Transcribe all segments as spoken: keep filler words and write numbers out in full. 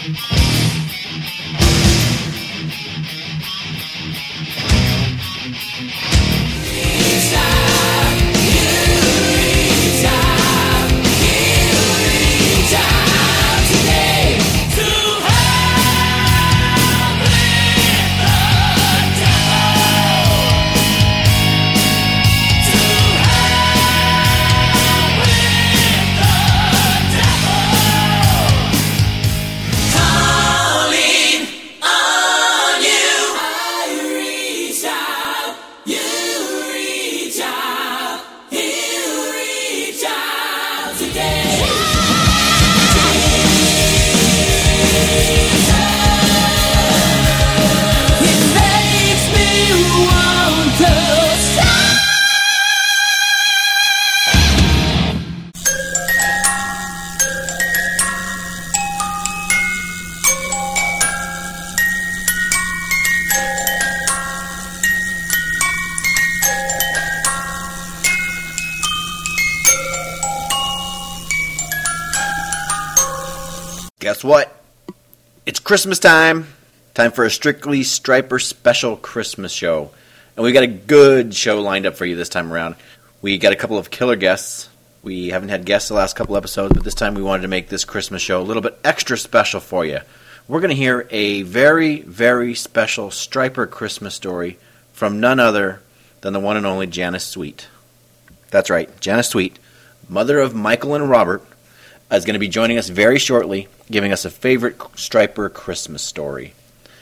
Guess what? It's Christmas time. Time for a Strictly Striper special Christmas show. And we got a good show lined up for you this time around. We got a couple of killer guests. We haven't had guests the last couple episodes, but this time we wanted to make this Christmas show a little bit extra special for you. We're going to hear a very, very special Striper Christmas story from none other than the one and only Janice Sweet. That's right, Janice Sweet, mother of Michael and Robert, is going to be joining us very shortly, giving us a favorite Striper Christmas story.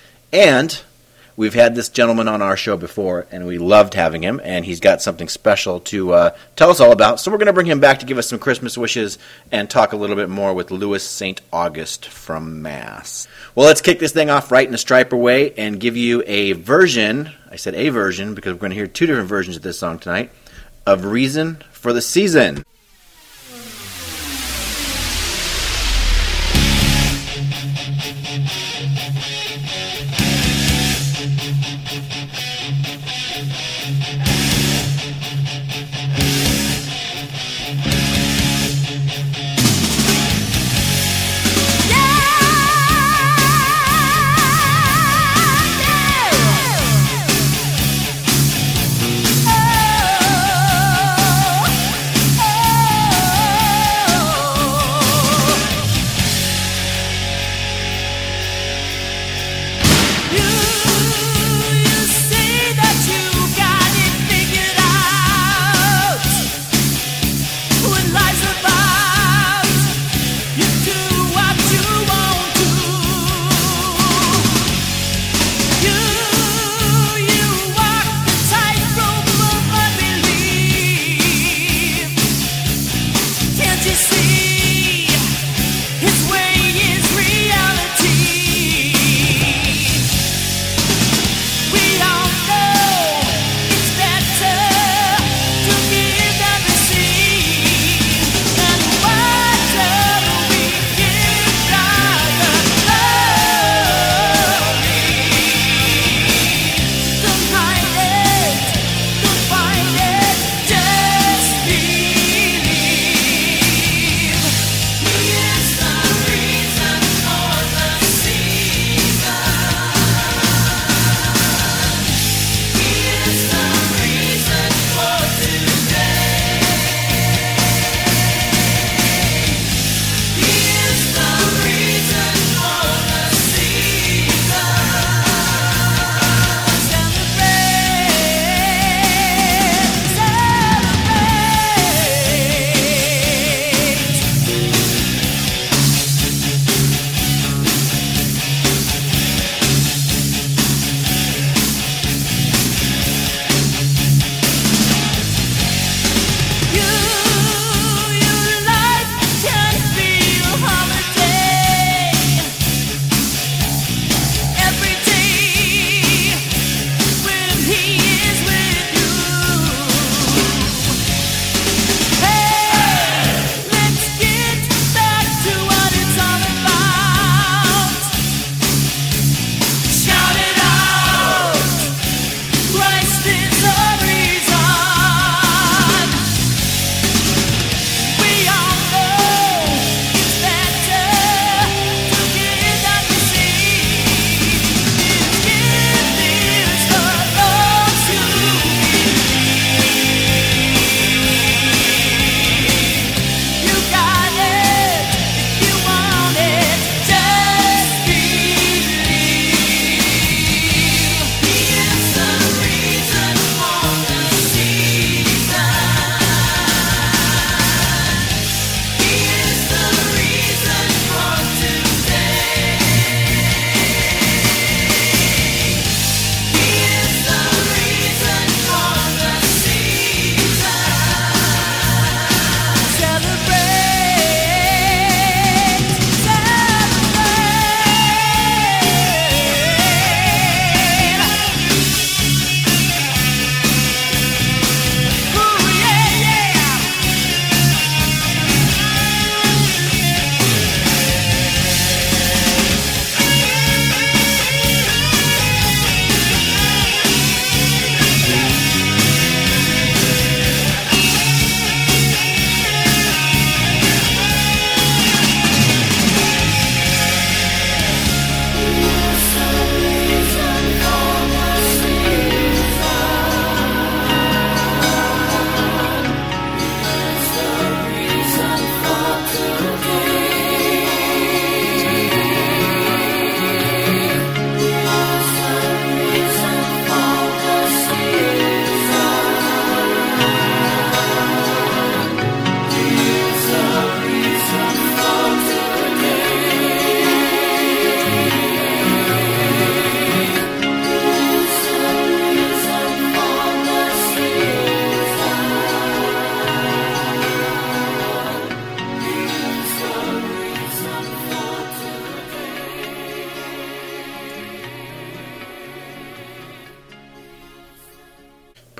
And we've had this gentleman on our show before, and we loved having him, and he's got something special to uh, tell us all about. So we're going to bring him back to give us some Christmas wishes and talk a little bit more with Louis Saint August from Mass. Well, let's kick this thing off right in a Striper way and give you a version, I said a version because we're going to hear two different versions of this song tonight, of Reason for the Season.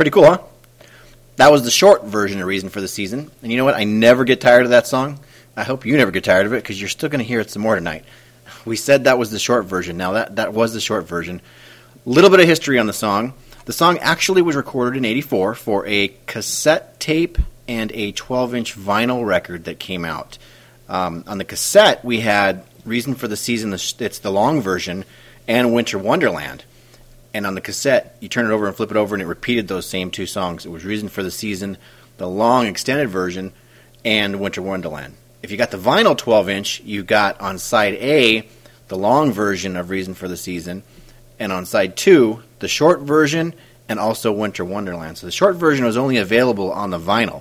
Pretty cool, huh? That was the short version of Reason for the Season. And you know what? I never get tired of that song. I hope you never get tired of it, because you're still going to hear it some more tonight. We said that was the short version. Now, that, that was the short version. A little bit of history on the song. The song actually was recorded in eighty-four for a cassette tape and a twelve-inch vinyl record that came out. Um, on the cassette, we had Reason for the Season, it's the long version, and Winter Wonderland. And on the cassette, you turn it over and flip it over, and it repeated those same two songs. It was Reason for the Season, the long extended version, and Winter Wonderland. If you got the vinyl twelve-inch, you got on side A the long version of Reason for the Season, and on side two, the short version, and also Winter Wonderland. So the short version was only available on the vinyl.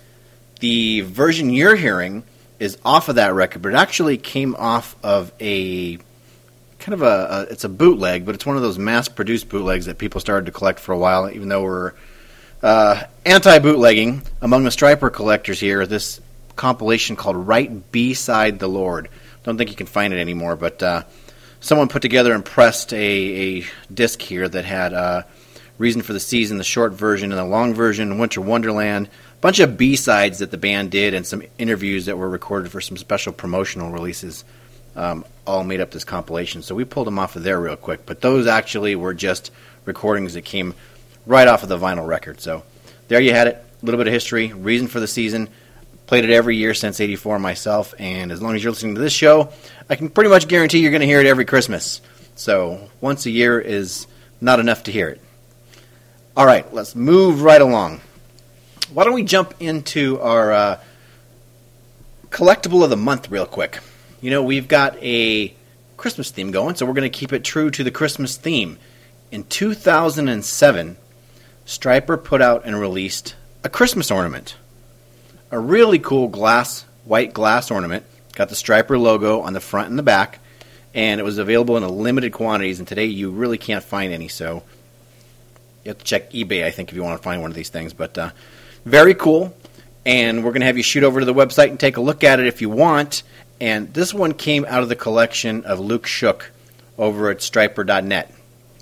The version you're hearing is off of that record, but it actually came off of a kind of a, a it's a bootleg, but it's one of those mass-produced bootlegs that people started to collect for a while, even though we're uh, anti-bootlegging. Among the Stryper collectors here, this compilation called Right B-Side the Lord. Don't think you can find it anymore, but uh, someone put together and pressed a, a disc here that had uh, Reason for the Season, the short version, and the long version, Winter Wonderland, a bunch of B-sides that the band did, and some interviews that were recorded for some special promotional releases. Um, all made up this compilation. So we pulled them off of there real quick. But those actually were just recordings that came right off of the vinyl record. So there you had it. A little bit of history. Reason for the Season. Played it every year since eighty-four myself. And as long as you're listening to this show, I can pretty much guarantee you're going to hear it every Christmas. So once a year is not enough to hear it. All right, let's move right along. Why don't we jump into our uh, collectible of the month real quick. You know, we've got a Christmas theme going, so we're going to keep it true to the Christmas theme. In two thousand seven, Stryper put out and released a Christmas ornament. A really cool glass, white glass ornament. Got the Stryper logo on the front and the back, and it was available in a limited quantities, and today you really can't find any, so you have to check eBay, I think, if you want to find one of these things. But uh, very cool, and we're going to have you shoot over to the website and take a look at it if you want. And this one came out of the collection of Luke Shook over at Stryper dot net.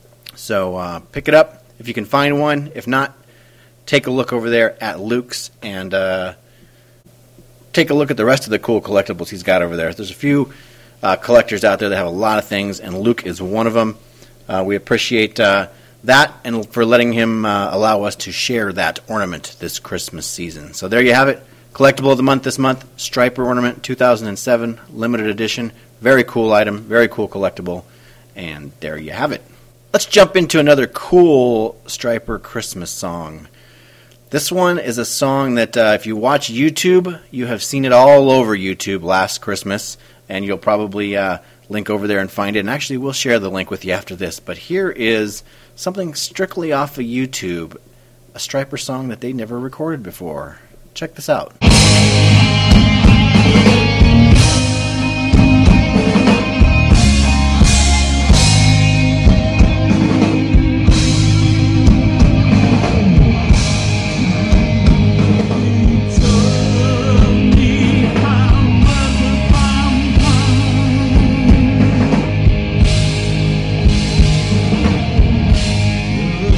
So uh, pick it up if you can find one. If not, take a look over there at Luke's and uh, take a look at the rest of the cool collectibles he's got over there. There's a few uh, collectors out there that have a lot of things, and Luke is one of them. Uh, we appreciate uh, that and for letting him uh, allow us to share that ornament this Christmas season. So there you have it. Collectible of the month this month, Stryper Ornament two thousand seven, limited edition. Very cool item, very cool collectible. And there you have it. Let's jump into another cool Stryper Christmas song. This one is a song that uh, if you watch YouTube, you have seen it all over YouTube last Christmas. And you'll probably uh, link over there and find it. And actually, we'll share the link with you after this. But here is something strictly off of YouTube. A Stryper song that they never recorded before. Check this out.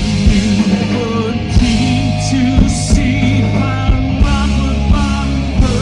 To see my mama,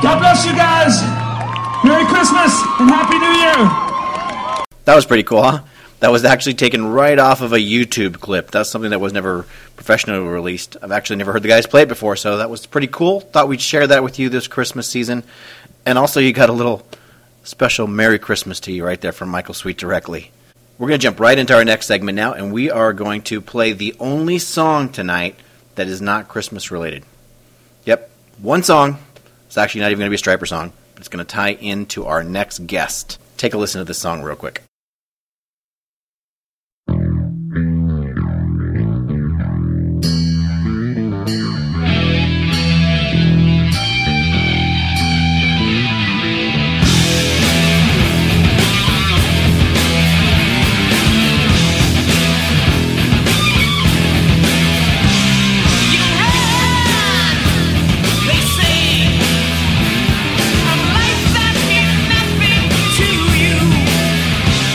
God bless you guys. Merry Christmas and Happy New Year. That was pretty cool, huh? That was actually taken right off of a YouTube clip. That's something that was never professionally released. I've actually never heard the guys play it before, so that was pretty cool. Thought we'd share that with you this Christmas season. And also you got a little special Merry Christmas to you right there from Michael Sweet directly. We're going to jump right into our next segment now, and we are going to play the only song tonight that is not Christmas related. Yep, one song. It's actually not even going to be a Striper song. It's going to tie into our next guest. Take a listen to this song real quick. Life that means nothing to you.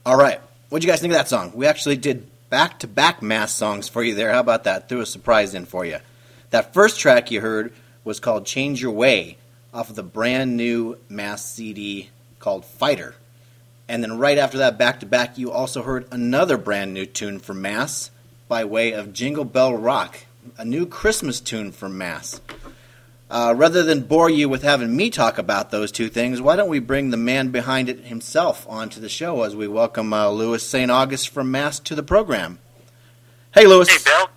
All right. What'd you guys think of that song? We actually did back-to-back Mass songs for you there. How about that? Threw a surprise in for you. That first track you heard was called Change Your Way off of the brand new Mass C D called Fighter. And then right after that, back-to-back, you also heard another brand new tune from Mass by way of Jingle Bell Rock, a new Christmas tune from Mass. Uh, rather than bore you with having me talk about those two things, why don't we bring the man behind it himself onto the show as we welcome uh, Louis Saint August from Mass to the program. Hey, Louis. Hey, Bill.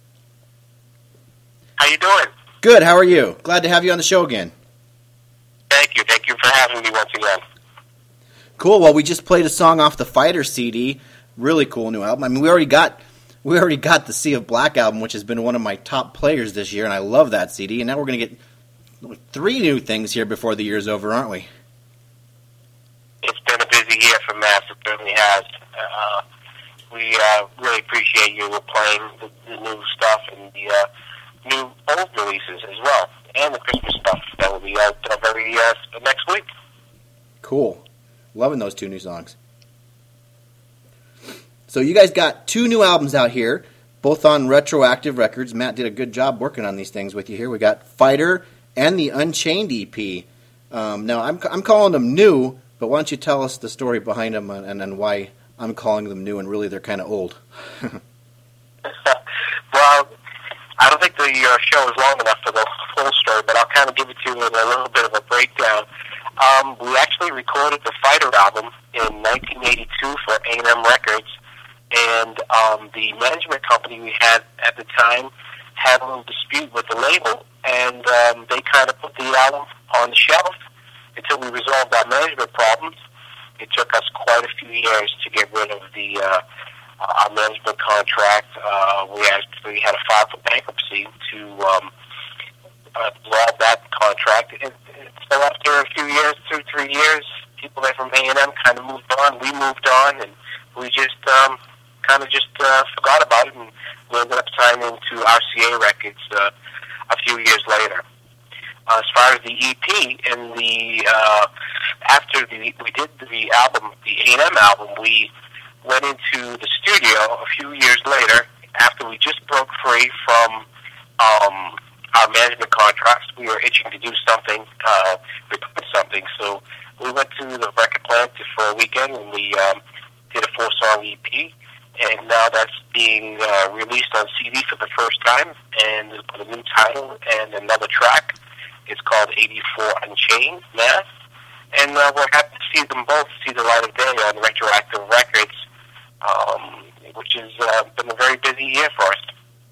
How you doing? Good. How are you? Glad to have you on the show again. Thank you. Thank you for having me once again. Cool. Well, we just played a song off the Fighter C D. Really cool new album. I mean, we already got we already got the Sea of Black album, which has been one of my top players this year, and I love that C D. And now we're going to get three new things here before the year's over, aren't we? It's been a busy year for Mass. It certainly has. Uh, we uh, really appreciate you playing the, the new stuff and the uh, new old releases as well, and the Christmas stuff that will be out uh, very uh, next week. Cool. Loving those two new songs. So you guys got two new albums out here, both on Retroactive Records. Matt did a good job working on these things with you here. We got Fighter and the Unchained E P. Um, now, I'm I'm calling them new, but why don't you tell us the story behind them and, and why I'm calling them new and really they're kind of old? Well, I don't think the uh, show is long enough for the full story, but I'll kind of give it to you in a little bit of a breakdown. Um, we actually recorded the Fighter album in nineteen eighty-two for A and M Records, and um, the management company we had at the time had a little dispute with the label, and um, they kind of put the album on the shelf until we resolved our management problems. It took us quite a few years to get rid of the uh, our management contract. Uh, we actually had to file for bankruptcy to um, uh, dissolve that contract. It, it, so after a few years, two, three years, people there from A and M kind of moved on. We moved on, and we just um, kind of just uh, forgot about it, and we ended up signing to R C A Records uh, a few years later. Uh, as far as the E P, in the uh, after the we did the album, the A and M album, we went into the studio a few years later after we just broke free from um, our management contracts. We were itching to do something, uh, record something, so we went to the record plant for a weekend and we um, did a four-song E P. And now that's being uh, released on C D for the first time, and it's got a new title and another track. It's called eighty-four Unchained Mass, and uh, we're happy to see them both see the light of day on Retroactive Records, um, which has uh, been a very busy year for us.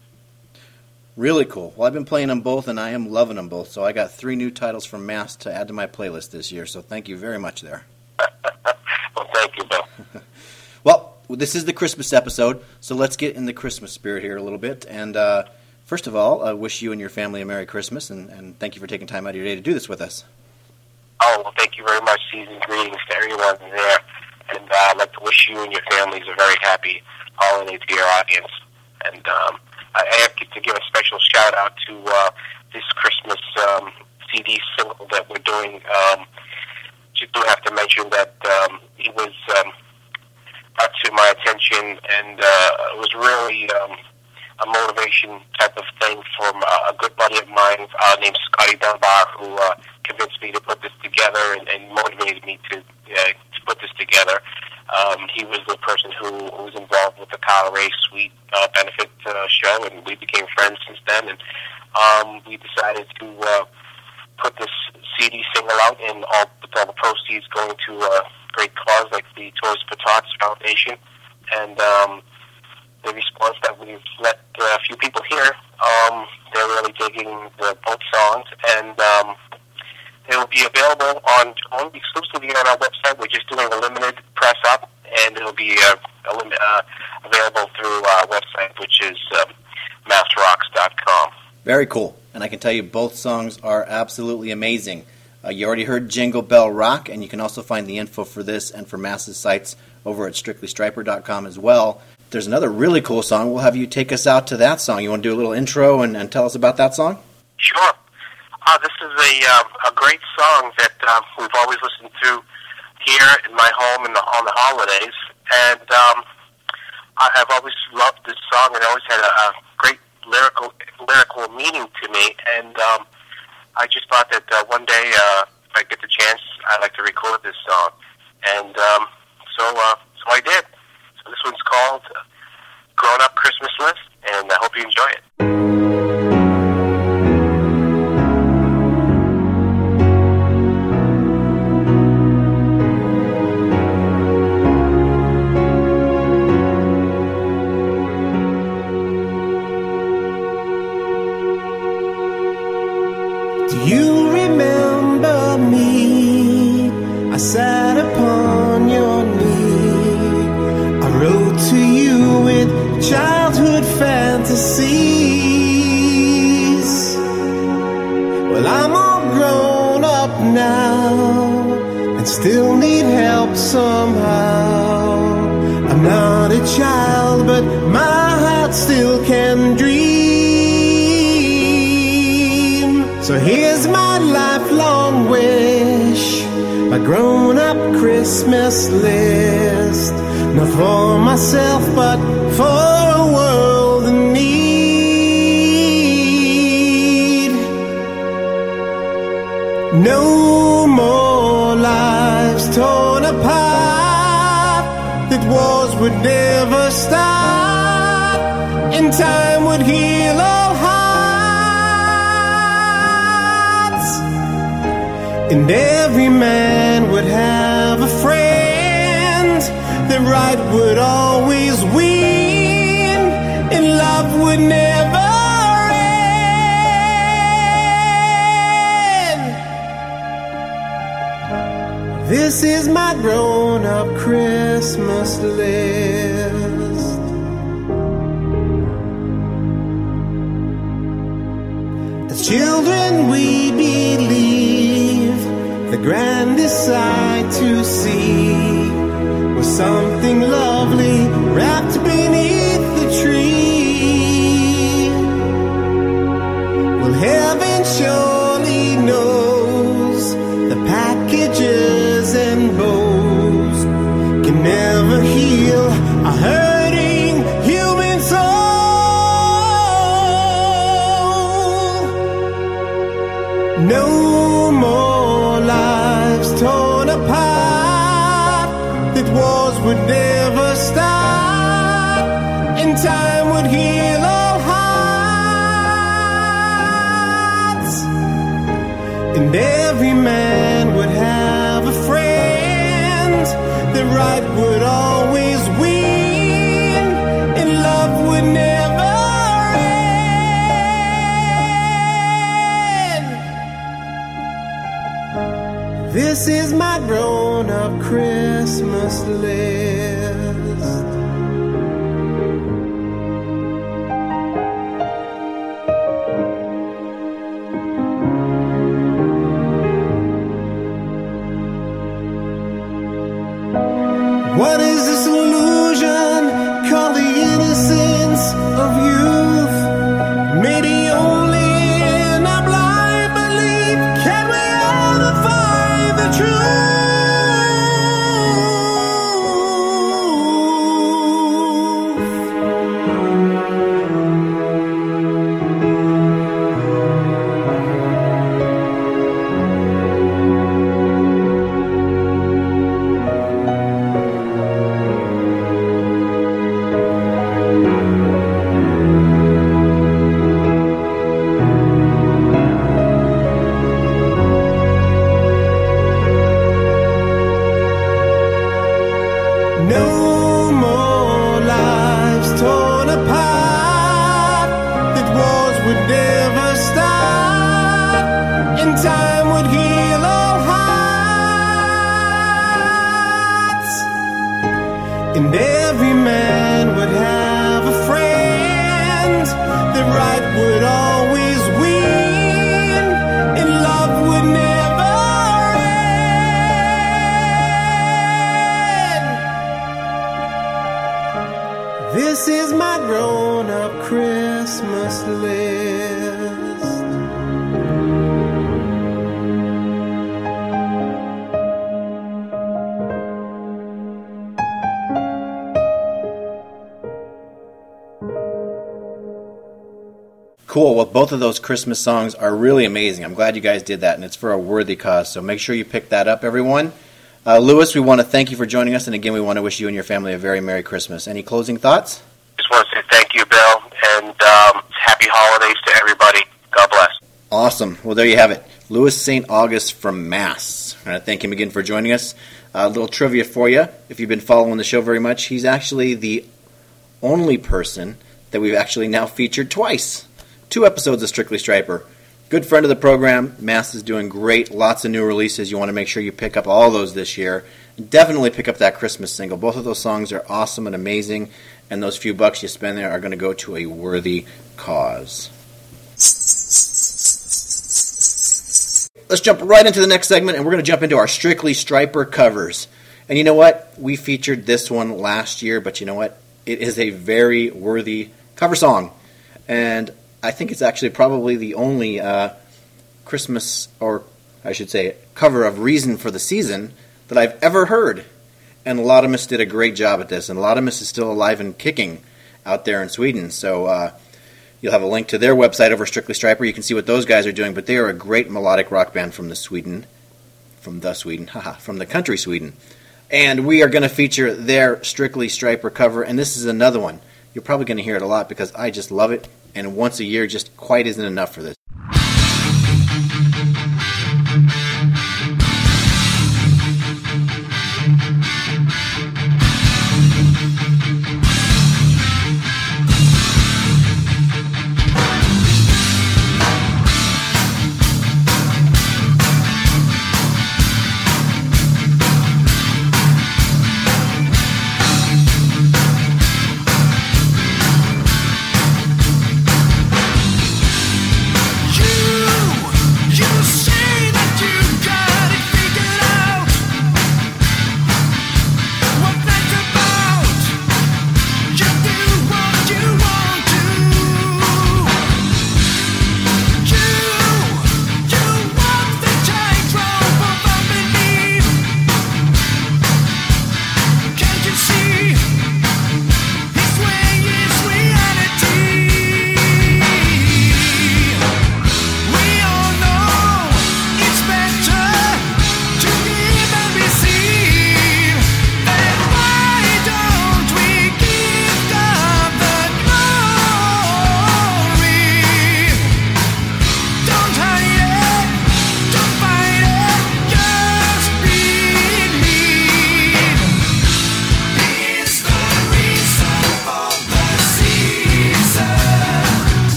Really cool. Well, I've been playing them both, and I am loving them both, so I got three new titles from Mass to add to my playlist this year, so thank you very much there. Well, thank you, Bill. Well, this is the Christmas episode, so let's get in the Christmas spirit here a little bit. And uh, first of all, I wish you and your family a Merry Christmas, and, and thank you for taking time out of your day to do this with us. Oh, well, thank you very much. Season greetings to everyone there. And uh, I'd like to wish you and your families a very happy holiday to your audience. And um, I have to give a special shout-out to uh, this Christmas um, C D single that we're doing. Um, just do have to mention that um, it was... Um, brought to my attention, and uh, it was really um, a motivation type of thing from uh, a good buddy of mine uh, named Scotty Dunbar, who uh, convinced me to put this together and, and motivated me to, uh, to put this together. Um, he was the person who, who was involved with the Kyle Ray Sweet uh, benefit uh, show, and we became friends since then. And um, we decided to uh, put this C D single out, and all, with all the proceeds going to uh, great cause like the Toys for Tots Foundation. And um, the response that we've let uh, a few people hear, um, they're really digging the both songs, and um, they will be available on only exclusively on our website. We're just doing a limited press up, and it'll be uh, a lim- uh, available through our website, which is um, mass rocks dot com. Very cool. And I can tell you both songs are absolutely amazing. Uh, you already heard Jingle Bell Rock, and you can also find the info for this and for Mass's sites over at strictly striper dot com as well. There's another really cool song. We'll have you take us out to that song. You want to do a little intro and, and tell us about that song? Sure. Uh, this is a uh, a great song that uh, we've always listened to here in my home in the, on the holidays, and um, I, I've always loved this song, and it always had a, a great lyrical lyrical meaning to me. And um, I just thought that uh, one day, uh, if I get the chance, I'd like to record this song. And um, so, uh, so I did. So this one's called "Grown Up Christmas List," and I hope you enjoy it. You remember me, I sat upon your knee, I wrote to you with childhood fantasies. Well, I'm all grown up now, and still need help somehow. I'm not a child, but my heart still can dream. So here's my lifelong wish, my grown-up Christmas list. Not for myself, but for a world in need. No more lives torn apart, that wars would never start, and time would heal all hearts. And every man would have a friend, the right would always win, and love would never end. This is my grown-up Christmas list. As children we believe the grandest sight to see was something lovely wrapped beneath the tree. Well, heaven surely knows the packages and bows can never heal a hurting human soul. No more lives torn apart, that wars would never start, and time would heal all hearts. And every man would have a friend, the right would always win, and love would never end. This is my grown-up Christmas list. What is this illusion called the innocence of youth? Maybe only in a blind belief can we ever find the truth. No more lives torn apart, that wars would never start, and time would heal all hearts. And every man would have a friend, the right would always win, and love would never end. This is my grown-up Christmas list. Cool. Well, both of those Christmas songs are really amazing. I'm glad you guys did that, and it's for a worthy cause. So make sure you pick that up, everyone. Uh, Lewis, we want to thank you for joining us, and again, we want to wish you and your family a very Merry Christmas. Any closing thoughts? Just want to say thank you, Bill, and um, happy holidays to everybody. God bless. Awesome. Well, there you have it. Lewis Saint August from Mass. I want to thank him again for joining us. A little trivia for you. If you've been following the show very much, he's actually the only person that we've actually now featured twice. Two episodes of Strictly Striper. Good friend of the program. Mass is doing great. Lots of new releases. You want to make sure you pick up all those this year. Definitely pick up that Christmas single. Both of those songs are awesome and amazing, and those few bucks you spend there are going to go to a worthy cause. Let's jump right into the next segment, and we're going to jump into our Strictly Striper covers. And you know what? We featured this one last year, but you know what? It is a very worthy cover song. And I think it's actually probably the only uh, Christmas, or I should say, cover of Reason for the Season that I've ever heard. And Latimus did a great job at this, and Latimus is still alive and kicking out there in Sweden. So uh, you'll have a link to their website over Strictly Striper. You can see what those guys are doing, but they are a great melodic rock band from the Sweden, from the Sweden, haha, from the country Sweden. And we are going to feature their Strictly Striper cover, and this is another one. You're probably going to hear it a lot because I just love it. And once a year just quite isn't enough for this.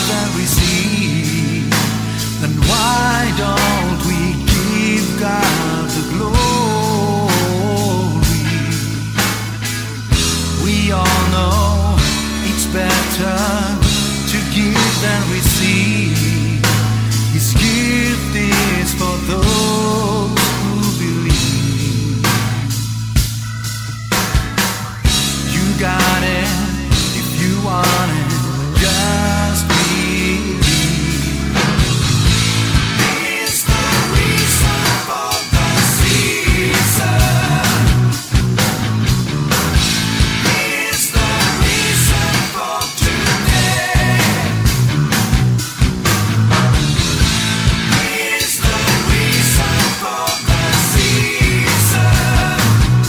than receive, then why don't we give God the glory? We all know it's better to give than receive. His gift is for those who believe. You got it if you want it, just believe. It's the reason for the season. It's the reason for today. It's the reason for the season.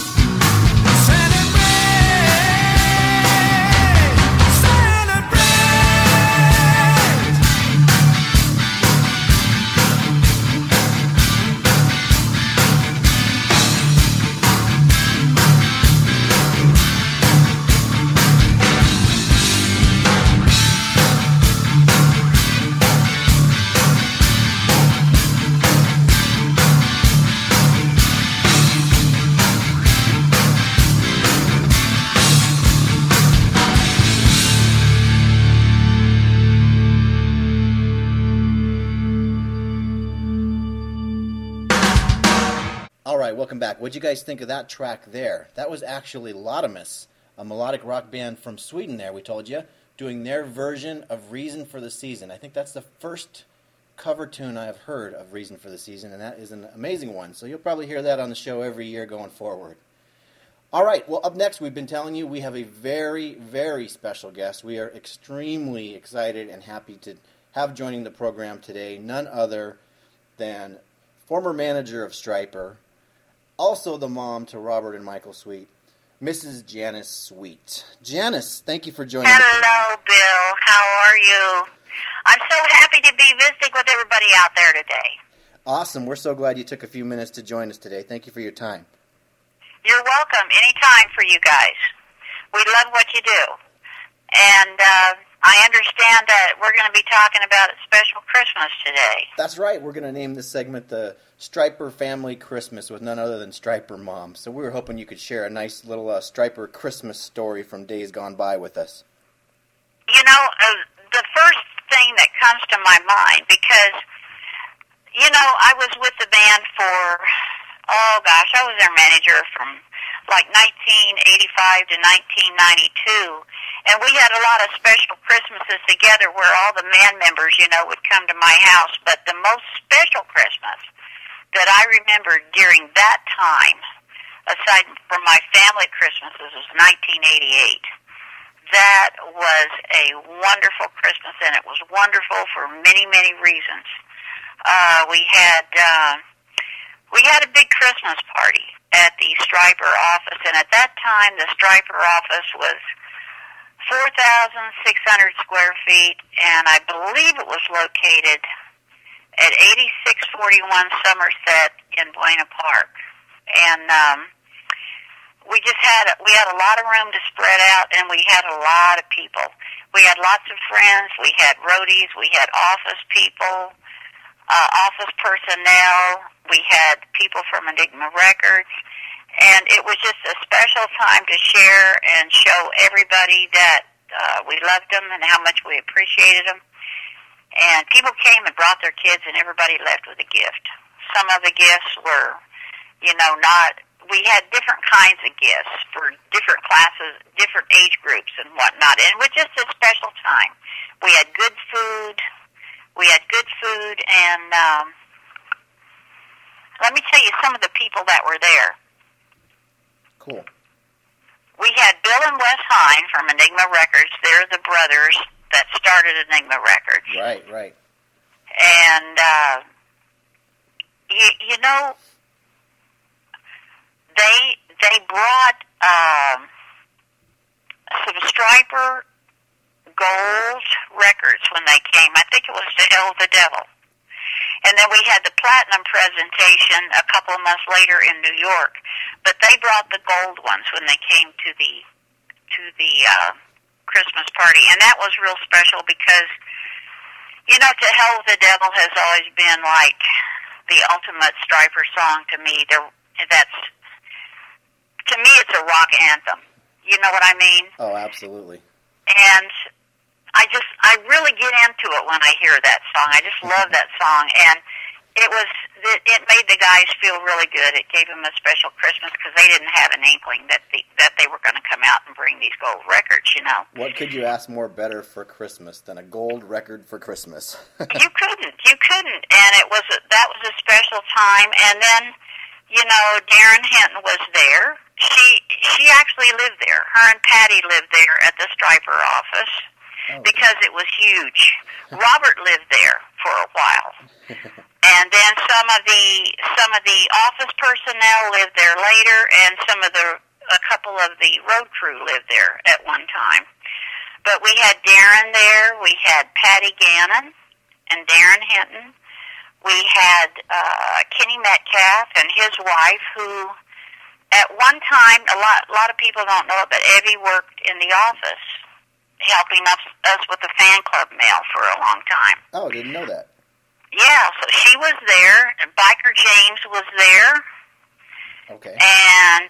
Celebrate, celebrate. All right, welcome back. What'd you guys think of that track there? That was actually Laudamus, a melodic rock band from Sweden there, we told you, doing their version of Reason for the Season. I think that's the first cover tune I've heard of Reason for the Season, and that is an amazing one. So you'll probably hear that on the show every year going forward. All right, well, up next, we've been telling you we have a very, very special guest. We are extremely excited and happy to have joining the program today none other than former manager of Stryper, also the mom to Robert and Michael Sweet, Missus Janice Sweet. Janice, thank you for joining us. Hello, Bill. How are you? I'm so happy to be visiting with everybody out there today. Awesome. We're so glad you took a few minutes to join us today. Thank you for your time. You're welcome. Anytime for you guys. We love what you do. And uh, I understand that we're going to be talking about a special Christmas today. That's right. We're going to name this segment the Stryper Family Christmas with none other than Stryper Mom. So we were hoping you could share a nice little uh, Stryper Christmas story from days gone by with us. You know, uh, the first thing that comes to my mind, because, you know, I was with the band for, oh gosh, I was their manager from like nineteen eighty-five to nineteen ninety-two, and we had a lot of special Christmases together where all the band members, you know, would come to my house, but the most special Christmas that I remember during that time, aside from my family Christmases, was nineteen eighty-eight. That was a wonderful Christmas, and it was wonderful for many, many reasons. Uh, we had uh, we had a big Christmas party at the Stryper office, and at that time, the Stryper office was four thousand six hundred square feet, and I believe it was located at eighty-six forty-one Somerset in Buena Park. And um, we just had we had a lot of room to spread out, and we had a lot of people. We had lots of friends. We had roadies. We had office people, uh, office personnel. We had people from Enigma Records, and it was just a special time to share and show everybody that uh, we loved them and how much we appreciated them. And people came and brought their kids, and everybody left with a gift. Some of the gifts were, you know, not... We had different kinds of gifts for different classes, different age groups and whatnot. And it was just a special time. We had good food. We had good food. And um, let me tell you some of the people that were there. Cool. We had Bill and Wes Hine from Enigma Records. They're the brothers that started Enigma Records. Right, right. And, uh, you, you know... They they brought um, some Stryper Gold records when they came. I think it was To Hell with the Devil. And then we had the Platinum presentation a couple of months later in New York. But they brought the gold ones when they came to the to the uh, Christmas party. And that was real special because You know, To Hell with the Devil has always been like the ultimate Striper song to me. There, that's, to me, it's a rock anthem. You know what I mean? Oh, absolutely. And I just, I really get into it when I hear that song. I just love that song. And it was, it made the guys feel really good. It gave them a special Christmas because they didn't have an inkling that the, that they were going to come out and bring these gold records, you know. What could you ask more better for Christmas than a gold record for Christmas? You couldn't. You couldn't. And it was a, that was a special time. And then, you know, Darren Hinton was there. She she actually lived there. Her and Patty lived there at the Striper office Oh, because it was huge. Robert lived there for a while. And then some of the some of the office personnel lived there later, and some of the a couple of the road crew lived there at one time. But we had Darren there. We had Patty Gannon and Darren Hinton. We had uh, Kenny Metcalf and his wife, who at one time, a lot a lot of people don't know it, but Evie worked in the office, helping us us with the fan club mail for a long time. Oh, didn't know that. Yeah, so she was there, and Biker James was there, Okay. and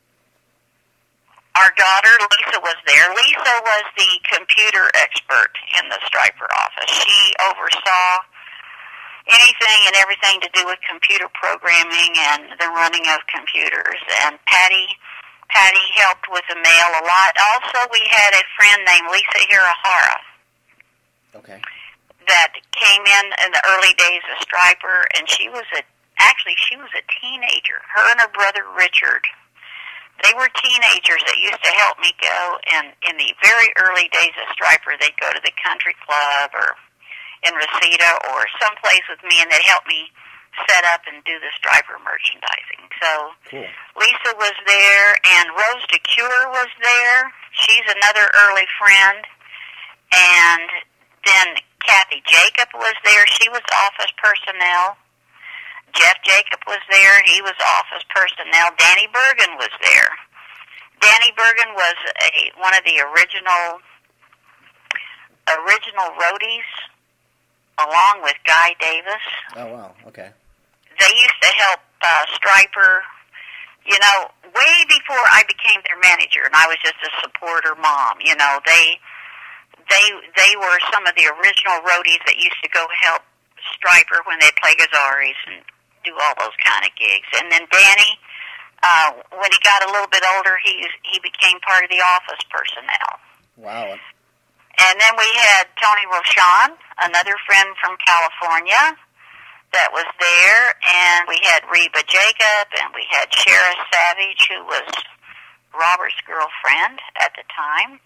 our daughter Lisa was there. Lisa was the computer expert in the Striper office. She oversaw anything and everything to do with computer programming and the running of computers. And Patty Patty helped with the mail a lot. Also, we had a friend named Lisa Hirahara Okay. that came in in the early days of Striper, and she was a actually she was a teenager. Her and her brother Richard, they were teenagers that used to help me go. And in the very early days of Striper, they'd go to the country club or in Reseda or someplace with me, and they'd help me set up and do the Striper merchandising. So Cool. Lisa was there, and Rose DeCure was there. She's another early friend. And then Kathy Jacob was there. She was office personnel. Jeff Jacob was there. He was office personnel. Danny Bergen was there. Danny Bergen was a one of the original original roadies, along with Guy Davis. Oh, wow. Okay. They used to help uh, Striper, you know, way before I became their manager, and I was just a supporter mom. You know, they they they were some of the original roadies that used to go help Striper when they play Gazaris and do all those kind of gigs. And then Danny, uh, when he got a little bit older, he he became part of the office personnel. Wow. And then we had Tony Rochon, another friend from California, that was there, and we had Reba Jacob, and we had Shara Savage, who was Robert's girlfriend at the time.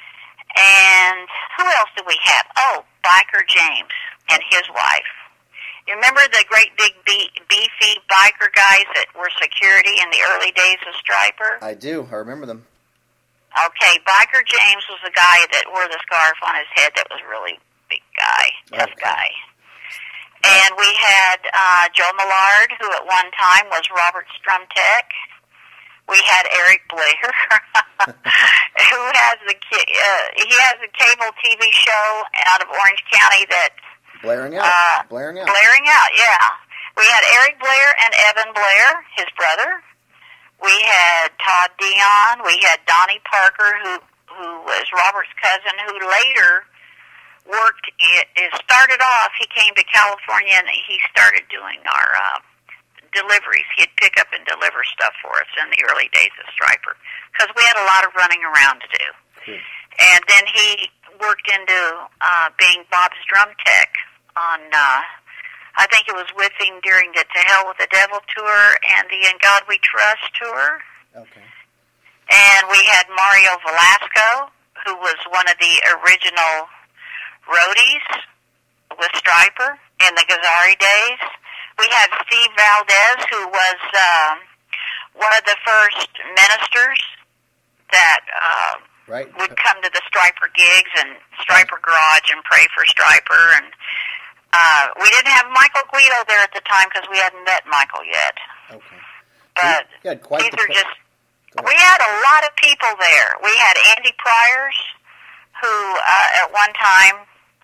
And who else did we have? Oh, Biker James and his wife. You remember the great big be- beefy biker guys that were security in the early days of Striper? I do. I remember them. Okay, Biker James was the guy that wore the scarf on his head that was really big guy, tough Okay. guy. And we had uh, Joe Millard, who at one time was Robert Strumtech. We had Eric Blair, who has the ki- uh, he has a cable T V show out of Orange County that Blaring out. uh, Blaring out. blaring out. Yeah, we had Eric Blair and Evan Blair, his brother. We had Todd Dion. We had Donnie Parker, who who was Robert's cousin, who later worked. It, it started off. He came to California and he started doing our uh, deliveries. He'd pick up and deliver stuff for us in the early days of Striper because we had a lot of running around to do. Cool. And then he worked into uh, being Bob's drum tech on. Uh, I think it was with him during the To Hell with the Devil tour and the In God We Trust tour. Okay. And we had Mario Velasco, who was one of the original roadies with Striper in the Gazari days. We had Steve Valdez, who was um, one of the first ministers that uh, Right. would come to the Striper gigs and Striper Garage and pray for Striper. And uh, we didn't have Michael Guido there at the time because we hadn't met Michael yet. Okay. But You had quite these the are pla- just, Go we ahead. had a lot of people there. We had Andy Pryors, who uh, at one time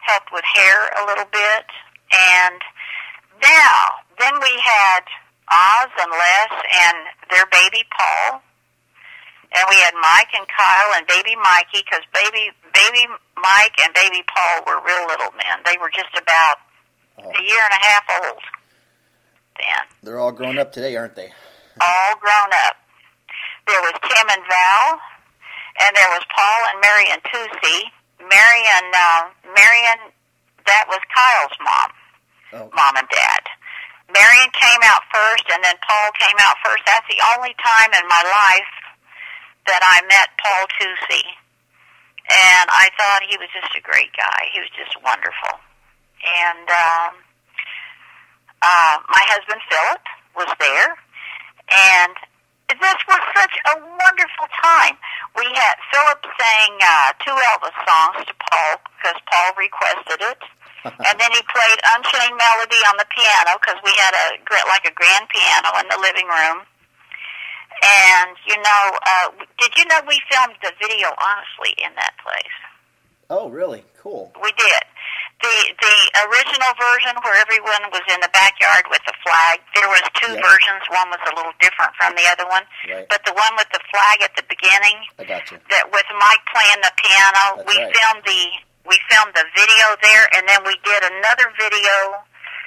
helped with hair a little bit. And now, then we had Oz and Les and their baby Paul. And we had Mike and Kyle and baby Mikey, because baby baby Mike and baby Paul were real little men. They were just about Oh. a year and a half old then. They're all grown up today, aren't they? All grown up. There was Tim and Val, and there was Paul and Marion Tucci. Marion, uh, Marion, that was Kyle's mom, Oh, mom and dad. Marion came out first, and then Paul came out first. That's the only time in my life that I met Paul Tucci. And I thought he was just a great guy. He was just wonderful. And um, uh, my husband, Philip, was there. And this was such a wonderful time. We had Philip sang uh, two Elvis songs to Paul because Paul requested it. And then he played Unchained Melody on the piano because we had a like a grand piano in the living room. And, you know, uh, did you know we filmed the video, honestly, in that place? Oh, really? Cool. We did. The the original version where everyone was in the backyard with the flag, there was two Yep. versions. One was a little different from the other one. Right. But the one with the flag at the beginning, I got you. that with Mike playing the piano, That's we right. filmed the we filmed the video there, and then we did another video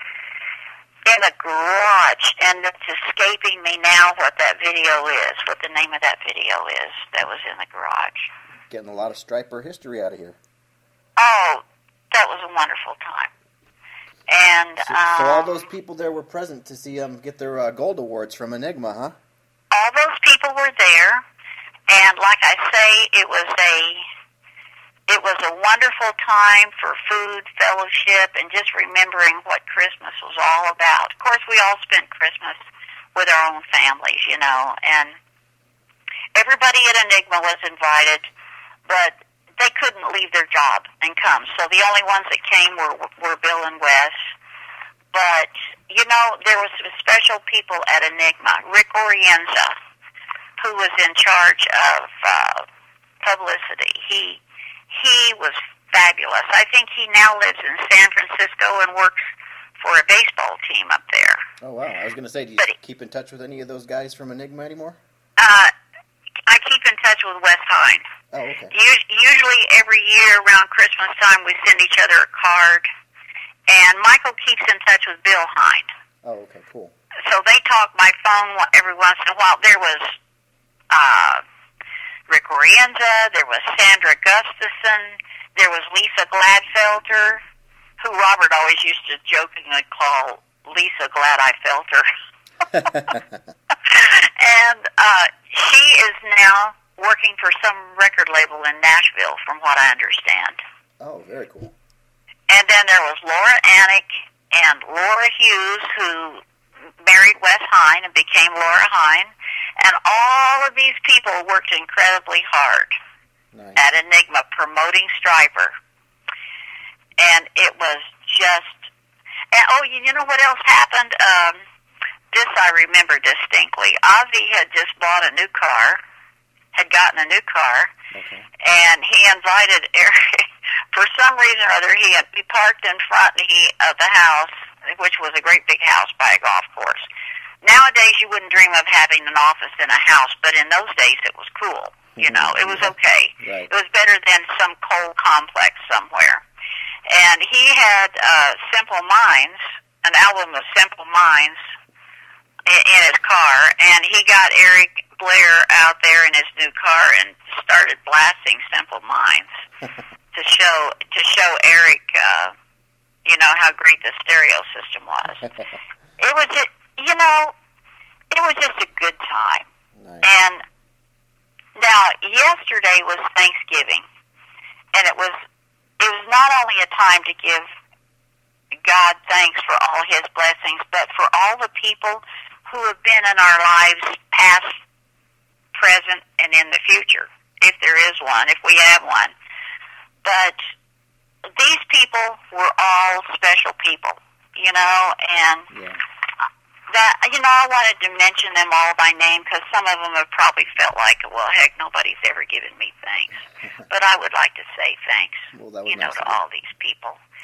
in a garage, and it's escaping me now what that video is, what the name of that video is that was in the garage. Getting a lot of Striper history out of here. Oh, that was a wonderful time. And So, um, so all those people there were present to see them get their uh, gold awards from Enigma, huh? all those people were there, and like I say, it was a it was a wonderful time for food, fellowship, and just remembering what Christmas was all about. Of course, we all spent Christmas with our own families, you know, and everybody at Enigma was invited, but they couldn't leave their job and come. So the only ones that came were were Bill and Wes. But, you know, there was some special people at Enigma. Rick Orienza, who was in charge of uh, publicity. He he was fabulous. I think he now lives in San Francisco and works for a baseball team up there. Oh, wow. I was going to say, do you But it- keep in touch with any of those guys from Enigma anymore? Uh, I keep in touch with Wes Hine. Oh, okay. Us- Usually every year around Christmas time we send each other a card. And Michael keeps in touch with Bill Hine. Oh, okay, cool. So they talk my phone every once in a while. There was uh, Rick Orienza, there was Sandra Gustafson, there was Lisa Gladfelter, who Robert always used to jokingly call Lisa Glad I Felt Her. And uh, she is now working for some record label in Nashville, from what I understand. Oh, very cool. And then there was Laura Annick and Laura Hughes, who married Wes Hine and became Laura Hine. And all of these people worked incredibly hard Nice. at Enigma promoting Stryper. And it was just... And, oh, you know what else happened? Um, this I remember distinctly. Ozzy had just bought a new car, had gotten a new car, Okay. and he invited Eric. For some reason or other, he had he parked in front he, of the house, which was a great big house by a golf course. Nowadays, you wouldn't dream of having an office in a house, but in those days, it was cool. You know, it was okay. Right. It was better than some coal complex somewhere. And he had uh, Simple Minds, an album of Simple Minds, in, in his car, and he got Eric Blair out there in his new car and started blasting Simple Minds to show to show Eric, uh, you know, how great the stereo system was. It was just, you know, it was just a good time. Nice. And now yesterday was Thanksgiving, and it was it was not only a time to give God thanks for all His blessings, but for all the people who have been in our lives, past, present, and in the future, if there is one, if we have one. But these people were all special people, you know, and Yeah. that, you know, I wanted to mention them all by name because some of them have probably felt like, well, heck, nobody's ever given me thanks. But I would like to say thanks, Well, that was you know, nice to of you. all these people.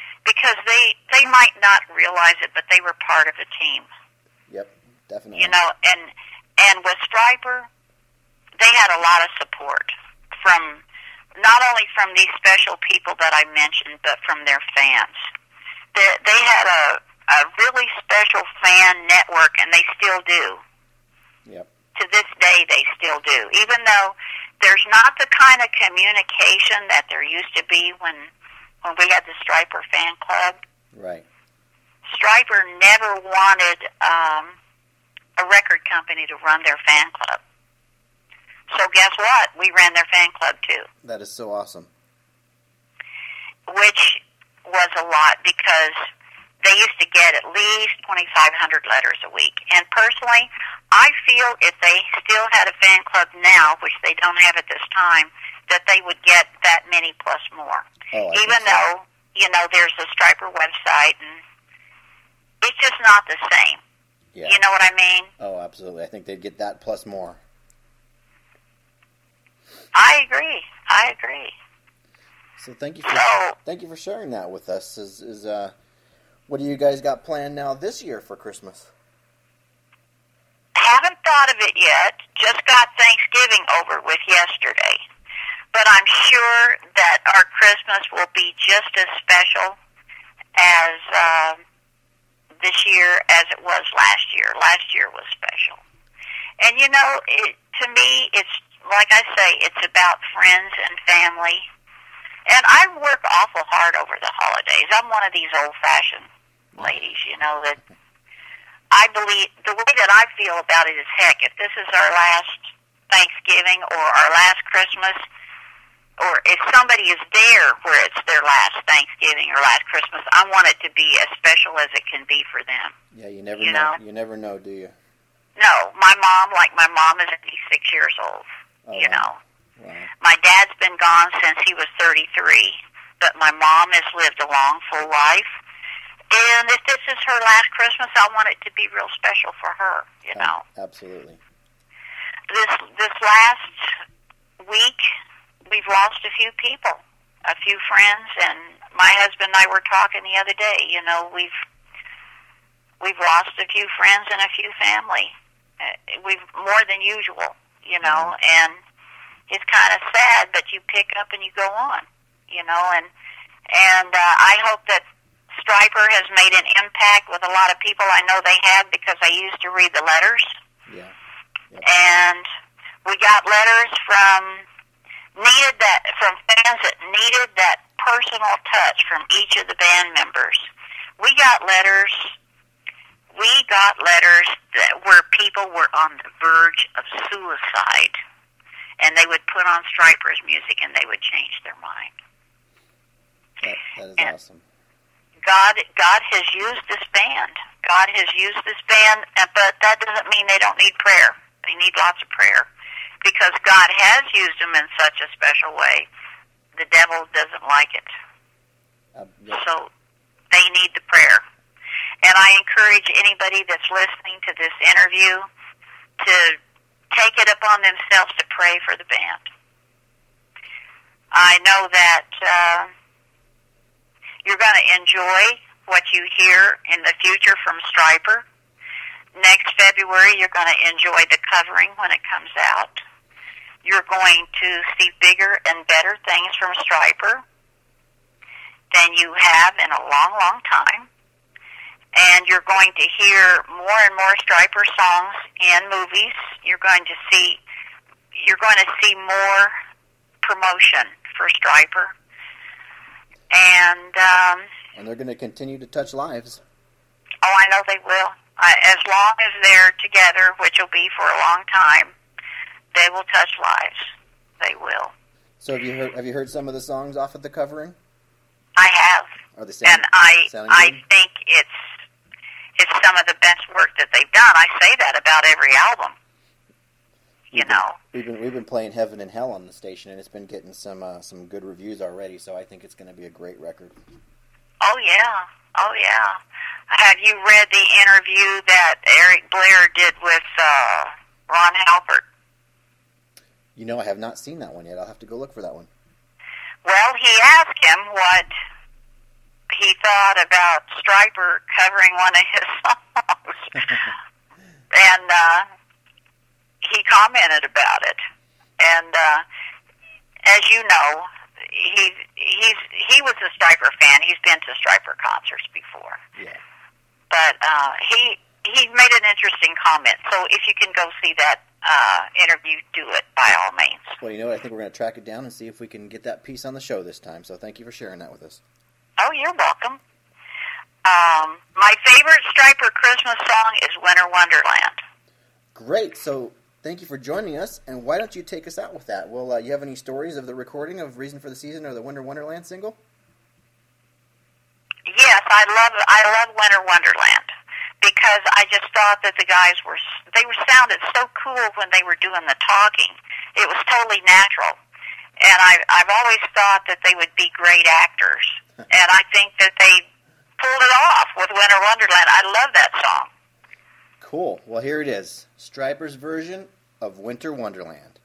because they they might not realize it, but they were part of the team. Yep, definitely. You know, and and with Stryper, they had a lot of support from not only from these special people that I mentioned, but from their fans. They, they had a, a really special fan network, and they still do. Yep. To this day, they still do. Even though there's not the kind of communication that there used to be when when we had the Stryper fan club. Right. Stryper never wanted um, a record company to run their fan club. So guess what? We ran their fan club too. That is so awesome. Which was a lot because they used to get at least twenty-five hundred letters a week. And personally, I feel if they still had a fan club now, which they don't have at this time, that they would get that many plus more. Oh, I Even think so. though, you know, there's a Stryper website, and it's just not the same. Yeah. You know what I mean? Oh, absolutely. I think they'd get that plus more. I agree. I agree. So thank you for So- thank you for sharing that with us. Is is uh, what do you guys got planned now this year for Christmas? Haven't thought of it yet. Just got Thanksgiving over with yesterday. But I'm sure that our Christmas will be just as special as uh, this year as it was last year. Last year was special. And, you know, it, to me, it's, like I say, it's about friends and family. And I work awful hard over the holidays. I'm one of these old-fashioned ladies, you know, that I believe, the way that I feel about it is, heck, if this is our last Thanksgiving or our last Christmas, or if somebody is there where it's their last Thanksgiving or last Christmas, I want it to be as special as it can be for them. Yeah, you never You know. know? You never know, do you? No, my mom, like my mom is eighty-six years old, Oh, you wow. know. Wow. My dad's been gone since he was thirty-three, but my mom has lived a long, full life. And if this is her last Christmas, I want it to be real special for her, you know. Absolutely. This this last week, we've lost a few people, a few friends, and my husband and I were talking the other day. You know, we've we've lost a few friends and a few family. Uh, we've more than usual, you know, and it's kind of sad, but you pick up and you go on, you know, and and uh, I hope that Stryper has made an impact with a lot of people. I know they have because I used to read the letters. Yeah. Yep. And we got letters from needed that from fans that needed that personal touch from each of the band members. We got letters. We got letters that where people were on the verge of suicide, and they would put on Stryper's music, and they would change their mind. That, that is And- awesome. God, God has used this band. God has used this band, uh, but that doesn't mean they don't need prayer. They need lots of prayer because God has used them in such a special way. The devil doesn't like it, Uh, yep. so they need the prayer. And I encourage anybody that's listening to this interview to take it upon themselves to pray for the band. I know that uh, you're going to enjoy what you hear in the future from Stryper. Next February, you're going to enjoy the covering when it comes out. You're going to see bigger and better things from Stryper than you have in a long, long time. And you're going to hear more and more Stryper songs in movies. You're going to see, you're going to see more promotion for Stryper. And, um, And they're going to continue to touch lives. oh, I know they will. I, as long as they're together, which will be for a long time, they will touch lives. They will. So have you heard have you heard some of the songs off of the covering? I have. Are they sound, And I sounding I good? think it's it's some of the best work that they've done. I say that about every album. You We've been- know. We've been we've been playing Heaven and Hell on the station, and it's been getting some uh, some good reviews already. So I think it's going to be a great record. Oh yeah. Oh yeah. Have you read the interview that Eric Blair did with uh, Ron Halpert? You know, I have not seen that one yet. I'll have to go look for that one. Well, he asked him what he thought about Stryper covering one of his songs. And uh, he commented about it. And uh, as you know, he he's he was a Stryper fan. He's been to Stryper concerts before. Yeah. But uh, he he made an interesting comment. So if you can go see that uh, interview, do it by all means. Well, you know what? I think we're going to track it down and see if we can get that piece on the show this time. So thank you for sharing that with us. Oh, you're welcome. Um, my favorite Stryper Christmas song is Winter Wonderland. Great. So thank you for joining us. And why don't you take us out with that? Well, uh, you have any stories of the recording of Reason for the Season or the Winter Wonderland single? Yes, I love I love Winter Wonderland because I just thought that the guys were they were sounded so cool when they were doing the talking. It was totally natural, and I I've always thought that they would be great actors, and I think that they pulled it off with Winter Wonderland. I love that song. Cool. Well, here it is, Stryper's version of Winter Wonderland.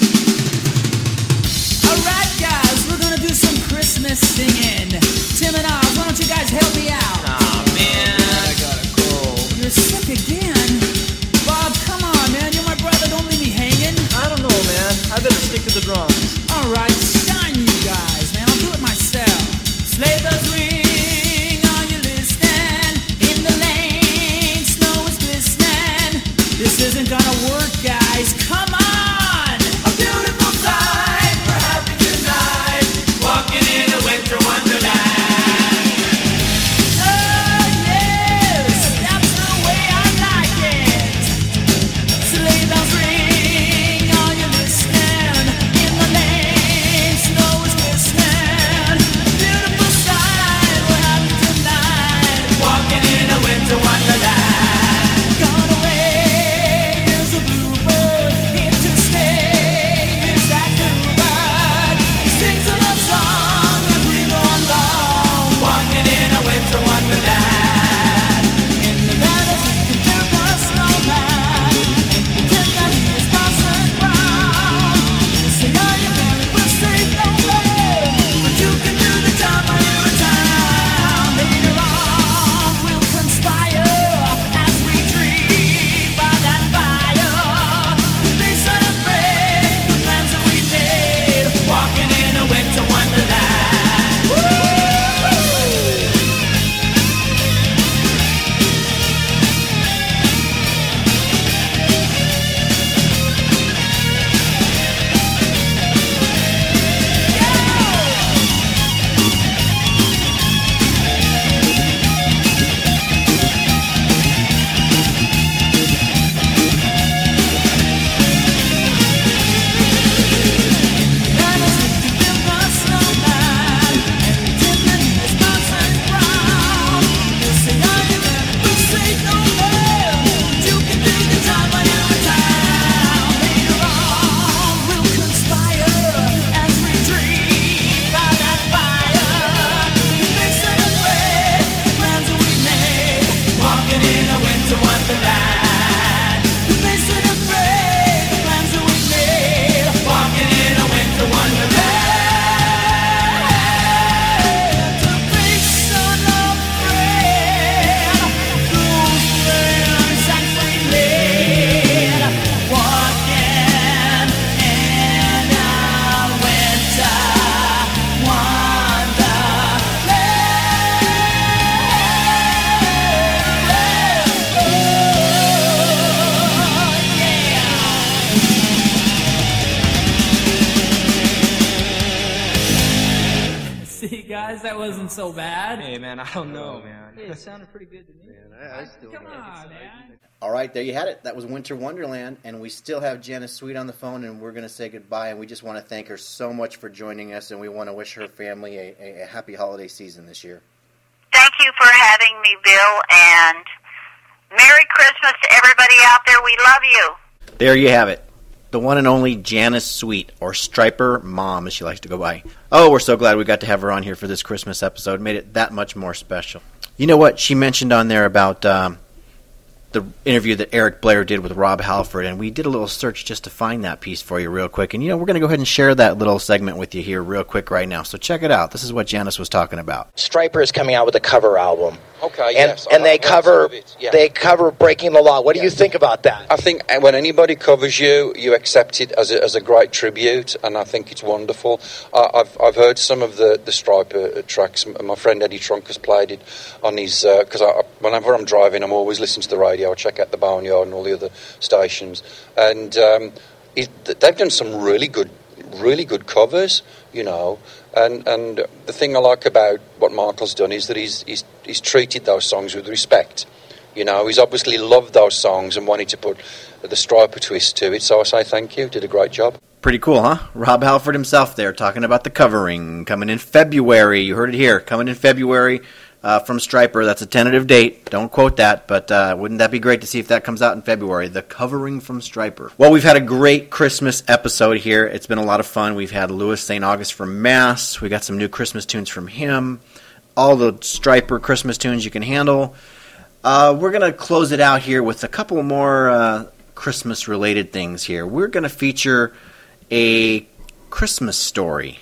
Alright guys, we're gonna do some Christmas singing. Tim and Oz, why don't you guys help me out? Aw, man, I gotta go. You're sick again? Bob, come on, man, you're my brother, don't leave me hanging. I don't know, man. I better stick to the drums. Alright, shine you guys, man, I'll do it myself. Sleigh bells ring, are you listening? In the lane, snow is glistening. This isn't gonna work, guys, come on! A beautiful sight, we're happy tonight, walking in a winter wonderland. Oh yes, that's the way I like it. Sleigh bells ring, are you listening? In the lane, snow is glistening. Beautiful sight, we're happy tonight, walking in a winter wonderland. Gone away is a bluebird, here to stay is that new bird. He sings a love song and we go along, walking in a winter wonderland. In the meadows we can build a snowman, and pretend that he is Parson Brown. Say, are you married? We'll say no way, but you can do the job while you're in town. Later on we'll conspire as we dream by that fire. They celebrate the plans that we made, walking in a winter wonderland. Woo! See, guys, that wasn't so bad. Hey, man, I don't know, man. Hey, it sounded pretty good to me. I still Come on, man. All right, there you had it. That was Winter Wonderland, and we still have Janice Sweet on the phone, and we're going to say goodbye, and we just want to thank her so much for joining us, and we want to wish her family a, a, a happy holiday season this year. Thank you for having me, Bill, and Merry Christmas to everybody out there. We love you. There you have it. The one and only Janice Sweet, or Stryper Mom, as she likes to go by. Oh, we're so glad we got to have her on here for this Christmas episode. Made it that much more special. You know what? She mentioned on there about um, the interview that Eric Blair did with Rob Halford, and we did a little search just to find that piece for you real quick. And, you know, we're going to go ahead and share that little segment with you here real quick right now. So check it out. This is what Janice was talking about. Stryper is coming out with a cover album. Okay, and, yes. And they I've heard some cover of it, yeah. they cover Breaking the Law. What do Yeah. you think about that? I think when anybody covers you, you accept it as a, as a great tribute, and I think it's wonderful. I, I've I've heard some of the the Stryper tracks. My friend Eddie Trunk has played it on his because uh, whenever I'm driving, I'm always listening to the radio. I check out the Boneyard and all the other stations, and um, it, they've done some really good, really good covers. You know, and and the thing I like about what Michael's done is that he's he's he's treated those songs with respect. You know, he's obviously loved those songs and wanted to put the Stryper twist to it. So I say thank you. Did a great job. Pretty cool, huh? Rob Halford himself there talking about the covering coming in February. You heard it here. Coming in February uh, from Stryper. That's a tentative date. Don't quote that, but uh, wouldn't that be great to see if that comes out in February? The covering from Stryper. Well, we've had a great Christmas episode here. It's been a lot of fun. We've had Louis Saint August from Mass. We got some new Christmas tunes from him. All the Stryper Christmas tunes you can handle. Uh, we're going to close it out here with a couple more uh, Christmas-related things here. We're going to feature a Christmas story.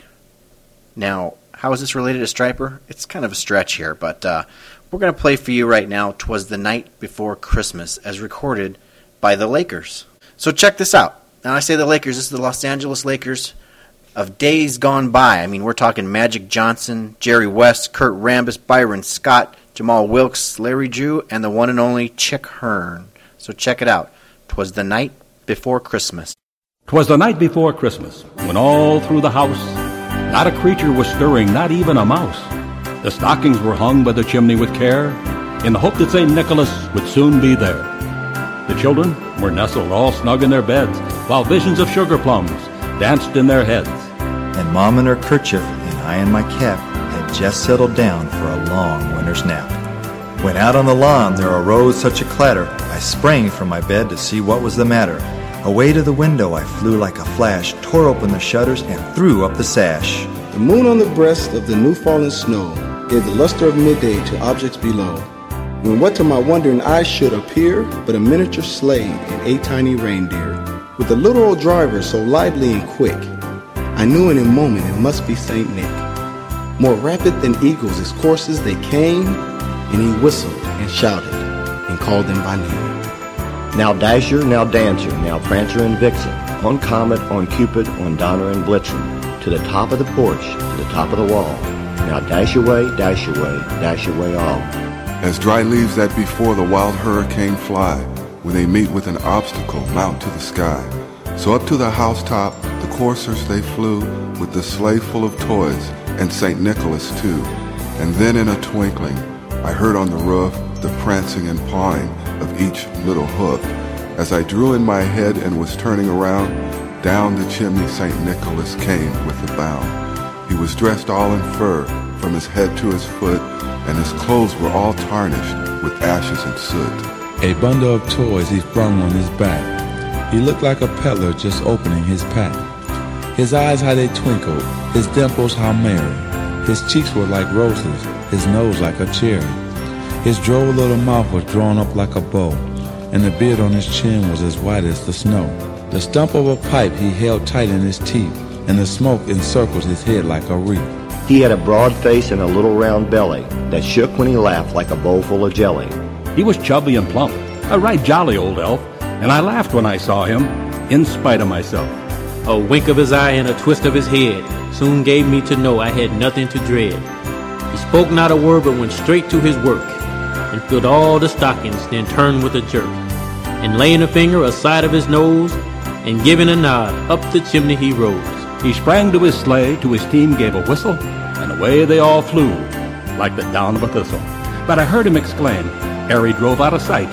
Now, how is this related to Stryper? It's kind of a stretch here, but uh, we're going to play for you right now, "'Twas the Night Before Christmas," as recorded by the Lakers. So check this out. Now, I say the Lakers, this is the Los Angeles Lakers of days gone by. I mean, we're talking Magic Johnson, Jerry West, Kurt Rambis, Byron Scott, Jamal Wilkes, Larry Drew, and the one and only Chick Hearn. So check it out. "'Twas the Night Before Christmas." 'Twas the night before Christmas, when all through the house not a creature was stirring, not even a mouse. The stockings were hung by the chimney with care, in the hope that Saint Nicholas would soon be there. The children were nestled all snug in their beds, while visions of sugar plums danced in their heads. And Mom in her kerchief and I in my cap had just settled down for a long winter's nap. When out on the lawn there arose such a clatter, I sprang from my bed to see what was the matter. Away to the window I flew like a flash, tore open the shutters and threw up the sash. The moon on the breast of the new fallen snow gave the luster of midday to objects below, when what to my wondering eyes should appear but a miniature sleigh and eight tiny reindeer, with a little old driver so lively and quick, I knew in a moment it must be Saint Nick. More rapid than eagles as coursers they came, and he whistled and shouted and called them by name. Now Dasher, now Dancer, now Prancer and Vixen, on Comet, on Cupid, on Donner and Blitzen, to the top of the porch, to the top of the wall. Now dash away, dash away, dash away all. As dry leaves that before the wild hurricane fly, when they meet with an obstacle, mount to the sky. So up to the housetop, the coursers they flew, with the sleigh full of toys, and Saint Nicholas too. And then in a twinkling, I heard on the roof the prancing and pawing of each little hoof. As I drew in my head and was turning around, down the chimney Saint Nicholas came with a bound. He was dressed all in fur, from his head to his foot, and his clothes were all tarnished with ashes and soot. A bundle of toys he flung on his back. He looked like a peddler just opening his pack. His eyes how they twinkled, his dimples how merry. His cheeks were like roses, his nose like a cherry. His droll little mouth was drawn up like a bow, and the beard on his chin was as white as the snow. The stump of a pipe he held tight in his teeth, and the smoke encircled his head like a wreath. He had a broad face and a little round belly that shook when he laughed like a bowl full of jelly. He was chubby and plump, a right jolly old elf, and I laughed when I saw him, in spite of myself. A wink of his eye and a twist of his head soon gave me to know I had nothing to dread. He spoke not a word but went straight to his work, and filled all the stockings, then turned with a jerk, and laying a finger aside of his nose, and giving a nod, up the chimney he rose. He sprang to his sleigh, to his team gave a whistle, and away they all flew, like the down of a thistle. But I heard him exclaim, ere he drove out of sight,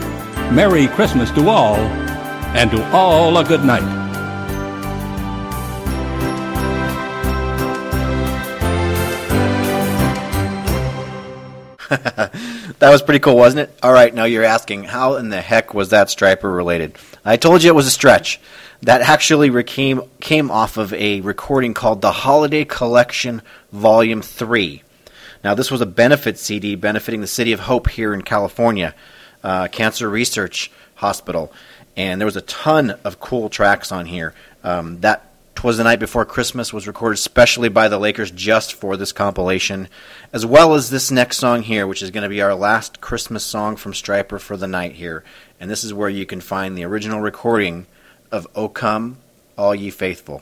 "Merry Christmas to all, and to all a good night." That was pretty cool, wasn't it? All right, now you're asking, how in the heck was that Stryper related? I told you it was a stretch. That actually came, came off of a recording called The Holiday Collection Volume three. Now, this was a benefit C D benefiting the City of Hope here in California. uh, Cancer Research Hospital. And there was a ton of cool tracks on here. Um, that "Twas the Night Before Christmas" was recorded specially by the Lakers just for this compilation, as well as this next song here, which is going to be our last Christmas song from Stryper for the night here. And this is where you can find the original recording of "O Come, All Ye Faithful."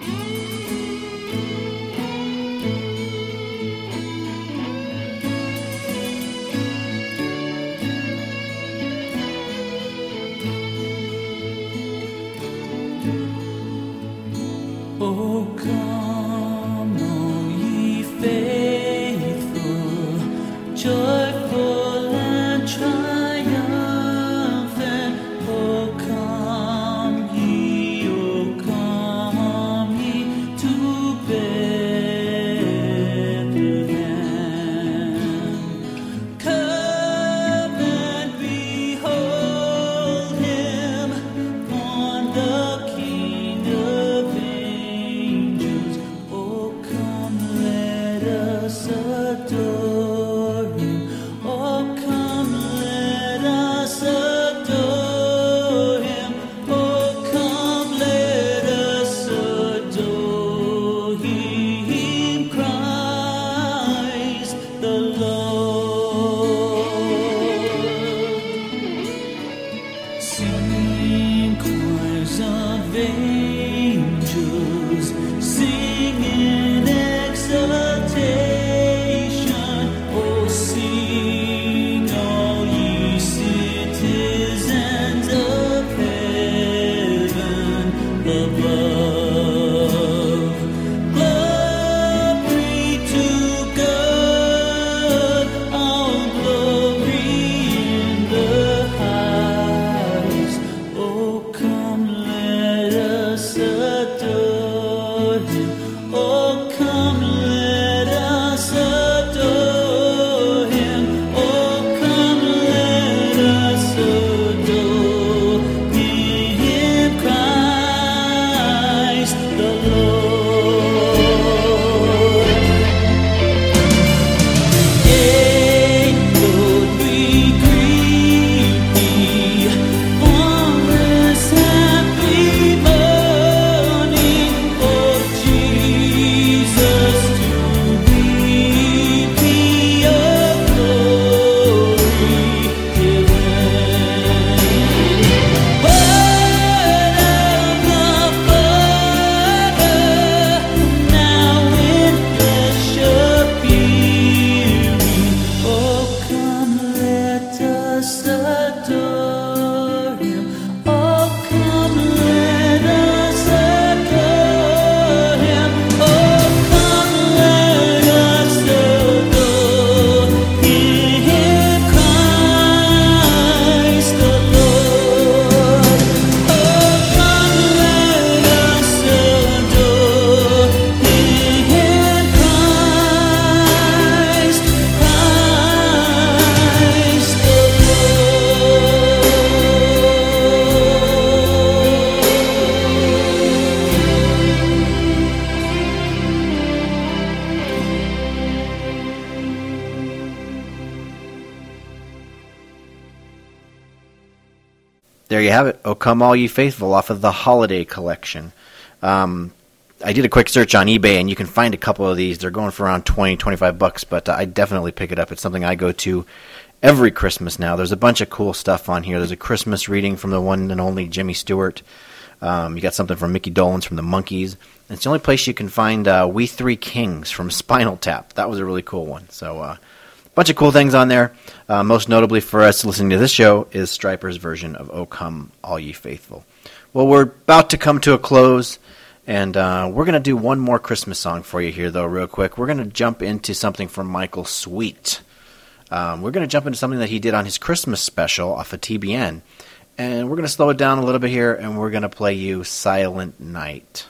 Oh, come, all ye faithful, joyful and triumphant. Oh, come ye, oh, come ye to Bethlehem. Come and behold him on the King of angels. Oh, come, let us adore him. Oh, come, let us adore him. Oh, come, let us adore him, Christ the Lord. Sing choirs of angels, sing in exultation. Oh, sing all ye citizens of heaven above. Glory to God, all glory in the highest. Oh, come, let us adore him. Oh, come, let us adore him. Oh, come, let us adore him, Christ the Lord. Angels, we greet thee on this happy morning. Oh, Jesus, to thee be all glory given. Word of the Father, now in flesh appearing. Oh, come, let us adore him. Oh, come, let us adore him. Oh, come, let us adore him, Christ the Lord. Oh, come, let us adore him, Christ, Christ the There you have it. "O Come All Ye Faithful" off of the Holiday Collection. Um, I did a quick search on eBay, and you can find a couple of these. They're going for around twenty, twenty-five bucks, but uh, I definitely pick it up. It's something I go to every Christmas now. There's a bunch of cool stuff on here. There's a Christmas reading from the one and only Jimmy Stewart. Um, you got something from Mickey Dolenz from the Monkees. It's the only place you can find uh, We Three Kings from Spinal Tap. That was a really cool one. So uh, a bunch of cool things on there. Uh, most notably for us listening to this show is Stryper's version of "O Come, All Ye Faithful." Well, we're about to come to a close, and uh, we're going to do one more Christmas song for you here, though, real quick. We're going to jump into something from Michael Sweet. Um, we're going to jump into something that he did on his Christmas special off of T B N, and we're going to slow it down a little bit here, and we're going to play you "Silent Night."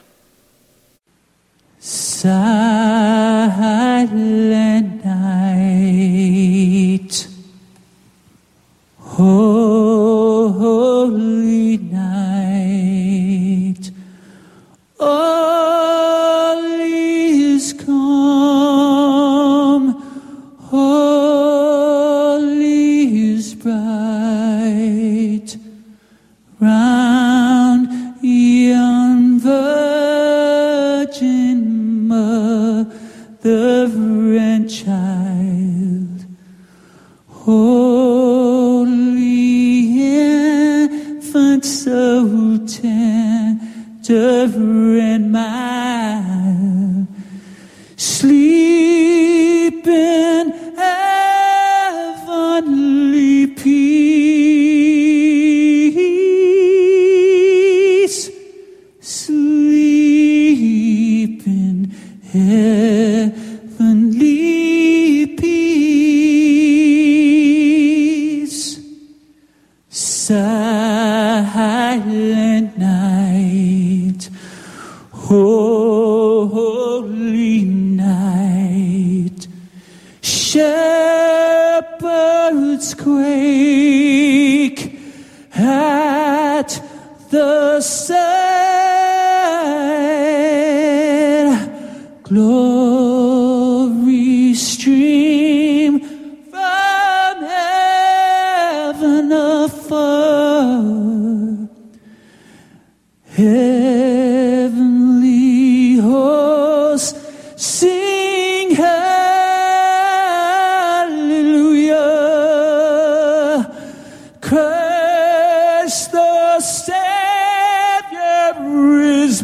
Silent night, holy night, all is calm, all is bright. Holy infant, so tender and mild, sleep in heavenly peace, sleep in heavenly peace. Silent night, holy night, shepherds quake at the sight, glory stream from heaven afar, heavenly hosts sing hallelujah, Christ the Savior is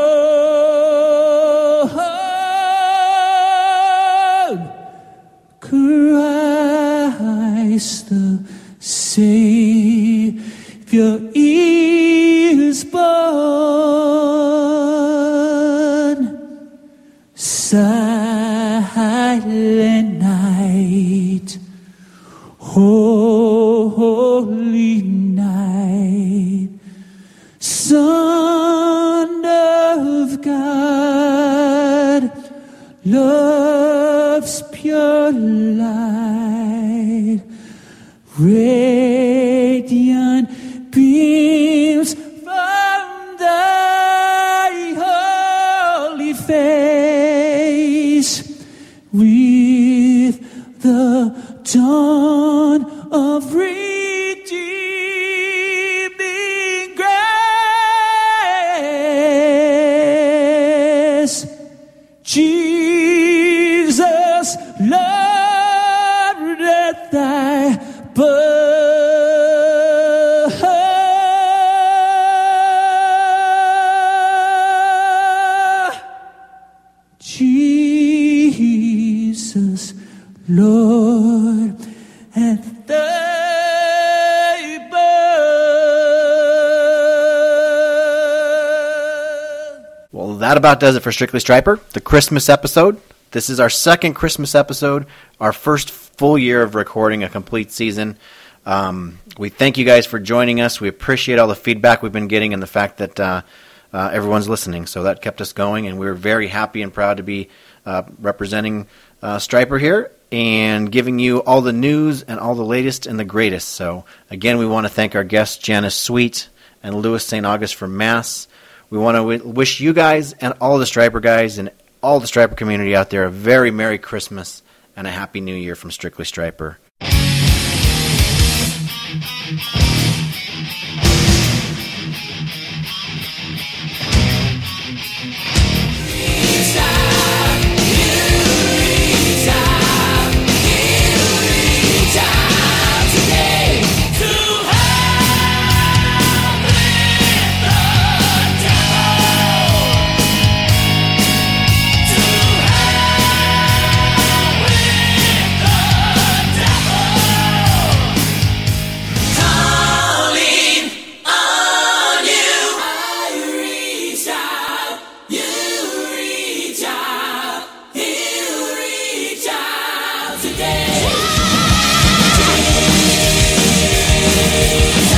born, Christ the Savior is born. Silent night, holy night, Son of God, love's pure light, radiant beams from thy holy face, with the dawn of redeeming grace. Jesus, Lord, at thy birth, Jesus, Lord, at thy birth. Well, that about does it for Strictly Striper, the Christmas episode. This is our second Christmas episode, our first full year of recording a complete season. Um, we thank you guys for joining us. We appreciate all the feedback we've been getting and the fact that uh, uh, everyone's listening. So that kept us going, and we're very happy and proud to be uh, representing uh, Striper here and giving you all the news and all the latest and the greatest. So again, we want to thank our guests, Janice Sweet and Louis Saint August from Mass. We want to w- wish you guys and all the Striper guys and all the Striper community out there a very Merry Christmas and a Happy New Year from Strictly Striper. Today.